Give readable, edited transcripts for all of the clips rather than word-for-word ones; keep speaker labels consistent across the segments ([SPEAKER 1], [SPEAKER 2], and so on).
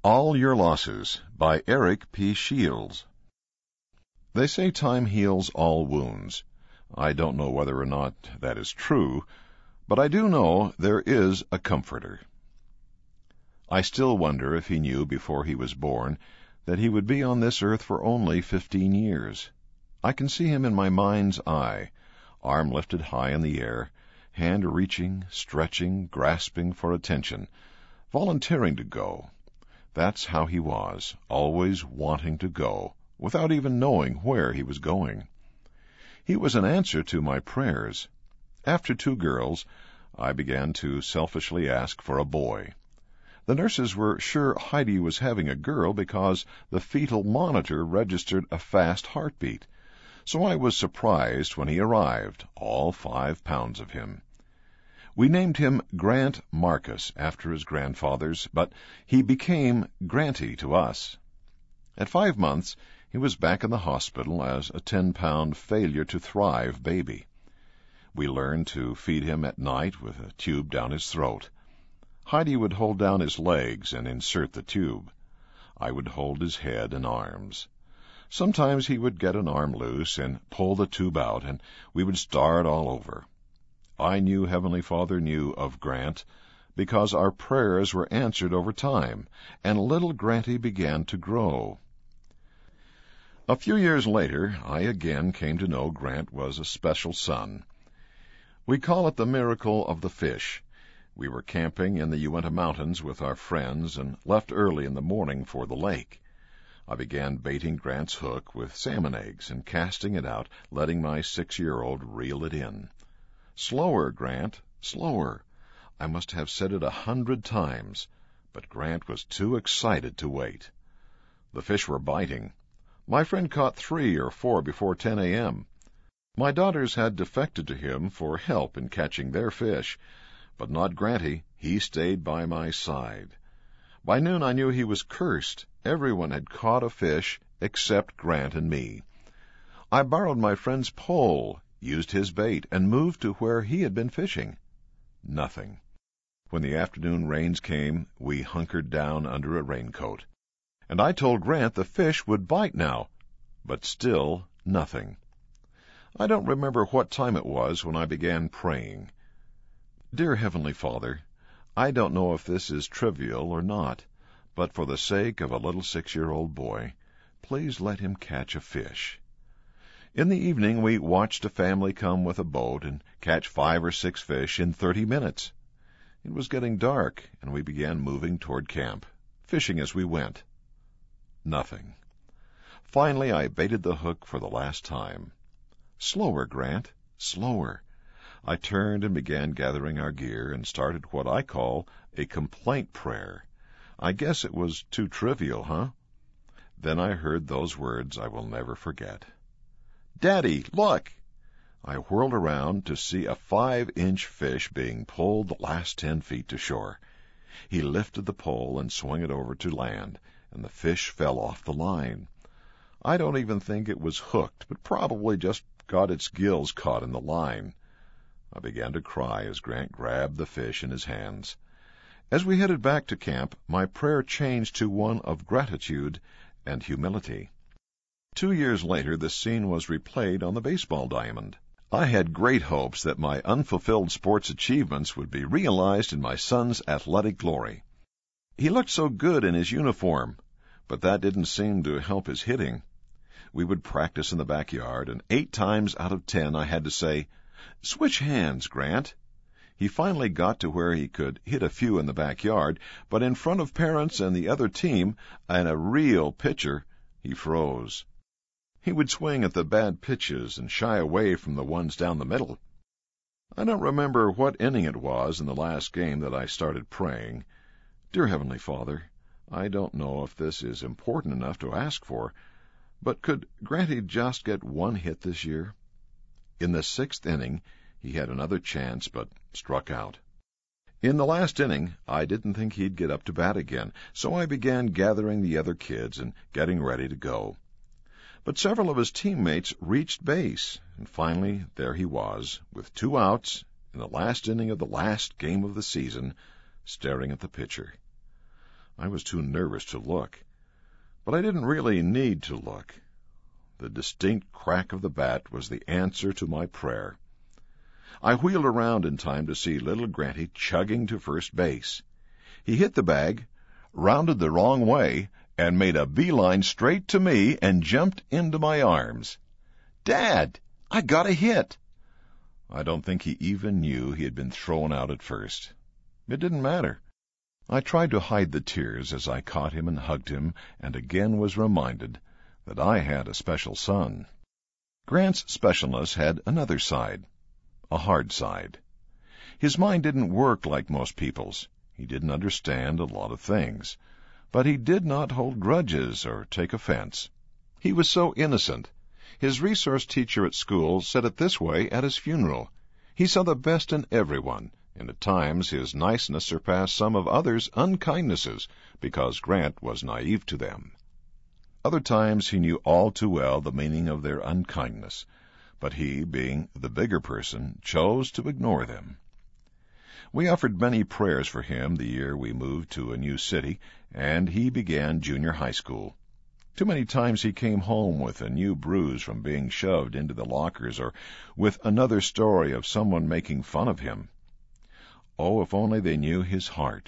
[SPEAKER 1] All Your Losses by Eric P. Shields. They say time heals all wounds. I don't know whether or not that is true, but I do know there is a comforter. I still wonder if he knew before he was born that he would be on this earth for only 15 years. I can see him in my mind's eye, arm lifted high in the air, hand reaching, stretching, grasping for attention, volunteering to go. That's how he was, always wanting to go, without even knowing where he was going. He was an answer to my prayers. After 2 girls, I began to selfishly ask for a boy. The nurses were sure Heidi was having a girl because the fetal monitor registered a fast heartbeat, so I was surprised when he arrived, all 5 pounds of him. We named him Grant Marcus after his grandfathers, but he became Granty to us. At 5 months, he was back in the hospital as a 10-pound failure-to-thrive baby. We learned to feed him at night with a tube down his throat. Heidi would hold down his legs and insert the tube. I would hold his head and arms. Sometimes he would get an arm loose and pull the tube out, and we would start all over. I knew Heavenly Father knew of Grant, because our prayers were answered over time, and little Granty began to grow. A few years later, I again came to know Grant was a special son. We call it the miracle of the fish. We were camping in the Uinta Mountains with our friends and left early in the morning for the lake. I began baiting Grant's hook with salmon eggs and casting it out, letting my 6-year-old reel it in. "Slower, Grant, slower." I must have said it 100 times, but Grant was too excited to wait. The fish were biting. My friend caught 3 or 4 before 10 a.m. My daughters had defected to him for help in catching their fish, but not Granty. He stayed by my side. By noon I knew he was cursed. Everyone had caught a fish except Grant and me. I borrowed my friend's pole, used his bait, and moved to where he had been fishing. Nothing. When the afternoon rains came, we hunkered down under a raincoat. And I told Grant the fish would bite now, but still nothing. I don't remember what time it was when I began praying. Dear Heavenly Father, I don't know if this is trivial or not, but for the sake of a little 6-year-old boy, please let him catch a fish. In the evening, we watched a family come with a boat and catch 5 or 6 fish in 30 minutes. It was getting dark, and we began moving toward camp, fishing as we went. Nothing. Finally, I baited the hook for the last time. "Slower, Grant, slower." I turned and began gathering our gear and started what I call a complaint prayer. I guess it was too trivial, huh? Then I heard those words I will never forget. "Daddy, look!" I whirled around to see a 5-inch fish being pulled the last 10 feet to shore. He lifted the pole and swung it over to land, and the fish fell off the line. I don't even think it was hooked, but probably just got its gills caught in the line. I began to cry as Grant grabbed the fish in his hands. As we headed back to camp, my prayer changed to one of gratitude and humility. 2 years later, the scene was replayed on the baseball diamond. I had great hopes that my unfulfilled sports achievements would be realized in my son's athletic glory. He looked so good in his uniform, but that didn't seem to help his hitting. We would practice in the backyard, and 8 times out of 10 I had to say, "Switch hands, Grant." He finally got to where he could hit a few in the backyard, but in front of parents and the other team and a real pitcher, he froze. He would swing at the bad pitches and shy away from the ones down the middle. I don't remember what inning it was in the last game that I started praying. Dear Heavenly Father, I don't know if this is important enough to ask for, but could Granty just get 1 hit this year? In the 6th inning, he had another chance, but struck out. In the last inning, I didn't think he'd get up to bat again, so I began gathering the other kids and getting ready to go. But several of his teammates reached base, and finally there he was, with 2 outs in the last inning of the last game of the season, staring at the pitcher. I was too nervous to look. But I didn't really need to look. The distinct crack of the bat was the answer to my prayer. I wheeled around in time to see little Granty chugging to first base. He hit the bag, rounded the wrong way, and made a beeline straight to me and jumped into my arms. "Dad, I got a hit!" I don't think he even knew he had been thrown out at first. It didn't matter. I tried to hide the tears as I caught him and hugged him, and again was reminded that I had a special son. Grant's specialness had another side, a hard side. His mind didn't work like most people's. He didn't understand a lot of things, but he did not hold grudges or take offense. He was so innocent. His resource teacher at school said it this way at his funeral. He saw the best in everyone, and at times his niceness surpassed some of others' unkindnesses, because Grant was naive to them. Other times he knew all too well the meaning of their unkindness, but he, being the bigger person, chose to ignore them. We offered many prayers for him the year we moved to a new city, and he began junior high school. Too many times he came home with a new bruise from being shoved into the lockers, or with another story of someone making fun of him. Oh, if only they knew his heart.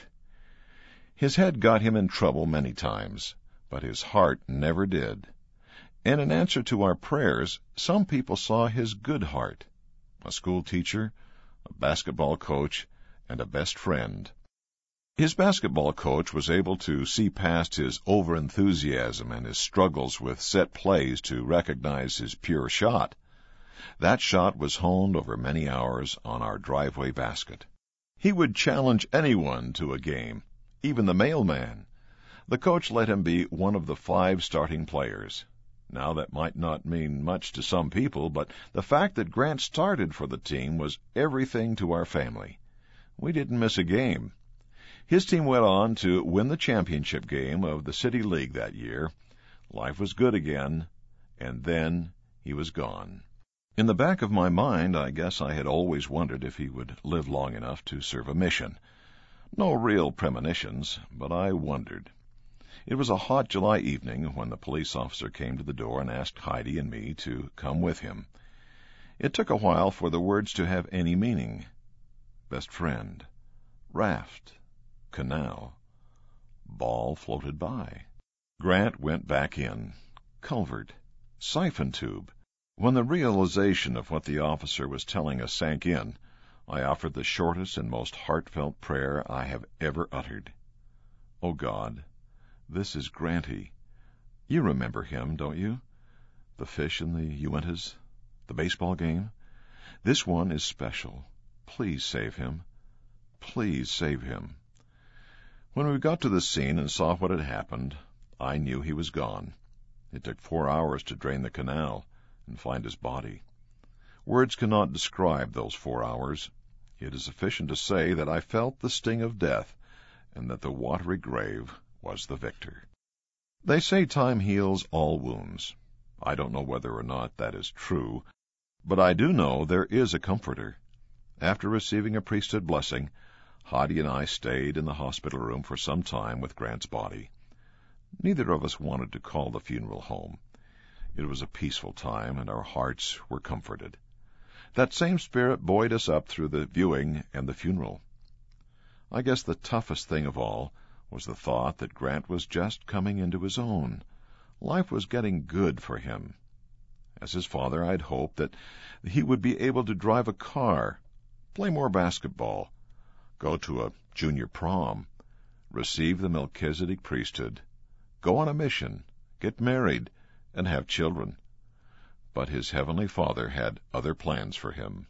[SPEAKER 1] His head got him in trouble many times, but his heart never did. And in answer to our prayers, some people saw his good heart. A school teacher, a basketball coach, and a best friend. His basketball coach was able to see past his overenthusiasm and his struggles with set plays to recognize his pure shot. That shot was honed over many hours on our driveway basket. He would challenge anyone to a game, even the mailman. The coach let him be one of the 5 starting players. Now that might not mean much to some people, but the fact that Grant started for the team was everything to our family. We didn't miss a game. His team went on to win the championship game of the City League that year. Life was good again, and then he was gone. In the back of my mind, I guess I had always wondered if he would live long enough to serve a mission. No real premonitions, but I wondered. It was a hot July evening when the police officer came to the door and asked Heidi and me to come with him. It took a while for the words to have any meaning. Best friend, raft, canal, ball floated by. Grant went back in, culvert, siphon tube. When the realization of what the officer was telling us sank in, I offered the shortest and most heartfelt prayer I have ever uttered. Oh God, this is Granty. You remember him, don't you? The fish in the Uintas, the baseball game. This one is special. Please save him. Please save him. When we got to the scene and saw what had happened, I knew he was gone. It took 4 hours to drain the canal and find his body. Words cannot describe those 4 hours. It is sufficient to say that I felt the sting of death, and that the watery grave was the victor. They say time heals all wounds. I don't know whether or not that is true, but I do know there is a comforter. After receiving a priesthood blessing, Heidi and I stayed in the hospital room for some time with Grant's body. Neither of us wanted to call the funeral home. It was a peaceful time, and our hearts were comforted. That same spirit buoyed us up through the viewing and the funeral. I guess the toughest thing of all was the thought that Grant was just coming into his own. Life was getting good for him. As his father, I'd hoped that he would be able to drive a car, play more basketball, go to a junior prom, receive the Melchizedek priesthood, go on a mission, get married, and have children. But his heavenly Father had other plans for him.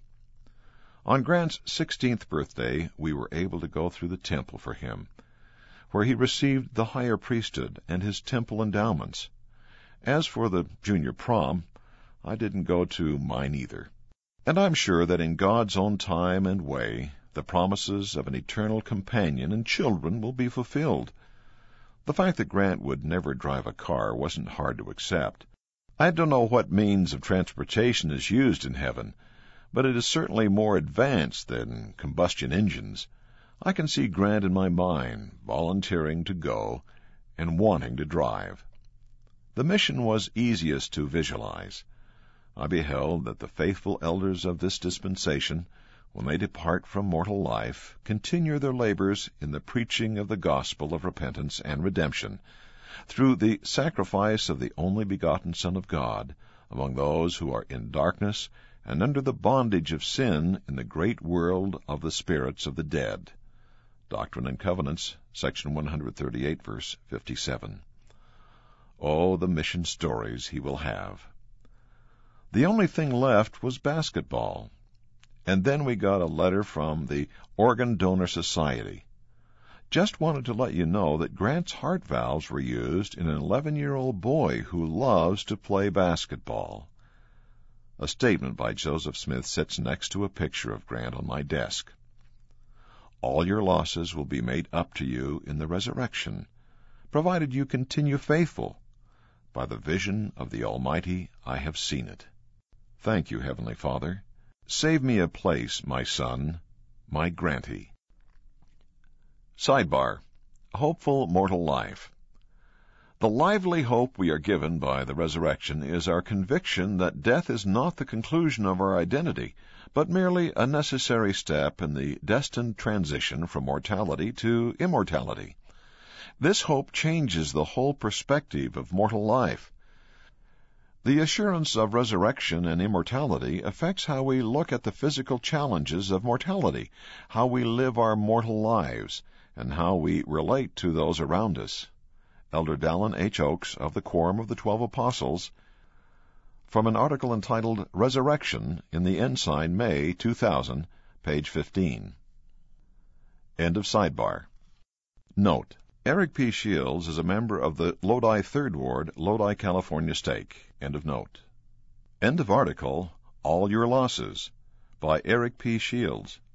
[SPEAKER 1] On Grant's 16th birthday, we were able to go through the temple for him, where he received the higher priesthood and his temple endowments. As for the junior prom, I didn't go to mine either. And I'm sure that in God's own time and way, the promises of an eternal companion and children will be fulfilled. The fact that Grant would never drive a car wasn't hard to accept. I don't know what means of transportation is used in heaven, but it is certainly more advanced than combustion engines. I can see Grant in my mind, volunteering to go and wanting to drive. The mission was easiest to visualize. I beheld that the faithful elders of this dispensation, when they depart from mortal life, continue their labors in the preaching of the gospel of repentance and redemption, through the sacrifice of the only begotten Son of God, among those who are in darkness and under the bondage of sin in the great world of the spirits of the dead. Doctrine and Covenants, section 138, verse 57. Oh, the mission stories he will have. The only thing left was basketball. And then we got a letter from the Organ Donor Society. Just wanted to let you know that Grant's heart valves were used in an 11-year-old boy who loves to play basketball. A statement by Joseph Smith sits next to a picture of Grant on my desk. All your losses will be made up to you in the resurrection, provided you continue faithful. By the vision of the Almighty I have seen it. Thank you, Heavenly Father. Save me a place, my son, my Granty. Sidebar: Hopeful Mortal Life. The lively hope we are given by the resurrection is our conviction that death is not the conclusion of our identity, but merely a necessary step in the destined transition from mortality to immortality. This hope changes the whole perspective of mortal life. The assurance of resurrection and immortality affects how we look at the physical challenges of mortality, how we live our mortal lives, and how we relate to those around us. Elder Dallin H. Oakes of the Quorum of the 12 Apostles, from an article entitled Resurrection in the Ensign, May 2000, page 15. End of sidebar. Note: Eric P. Shields is a member of the Lodi 3rd Ward, Lodi, California Stake. End of note. End of article, All Your Losses, by Eric P. Shields.